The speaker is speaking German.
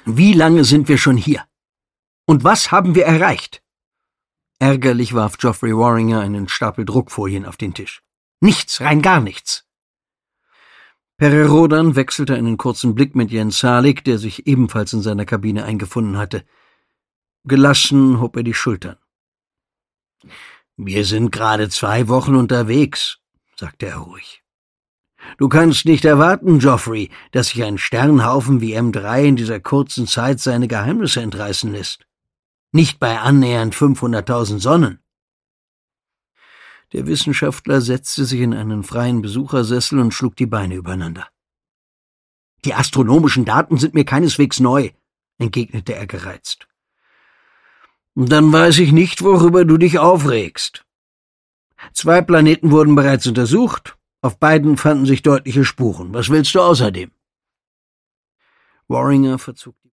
Wie lange sind wir schon hier? Und was haben wir erreicht? Ärgerlich warf Geoffrey Warringer einen Stapel Druckfolien auf den Tisch. Nichts, rein gar nichts. Pere Rhodan wechselte einen kurzen Blick mit Jens Salik, der sich ebenfalls in seiner Kabine eingefunden hatte. Gelassen hob er die Schultern. »Wir sind gerade 2 Wochen unterwegs«, sagte er ruhig. »Du kannst nicht erwarten, Geoffrey, dass sich ein Sternhaufen wie M3 in dieser kurzen Zeit seine Geheimnisse entreißen lässt. Nicht bei annähernd 500.000 Sonnen.« Der Wissenschaftler setzte sich in einen freien Besuchersessel und schlug die Beine übereinander. »Die astronomischen Daten sind mir keineswegs neu«, entgegnete er gereizt. »Dann weiß ich nicht, worüber du dich aufregst. 2 Planeten wurden bereits untersucht, auf beiden fanden sich deutliche Spuren. Was willst du außerdem?« Warringer verzog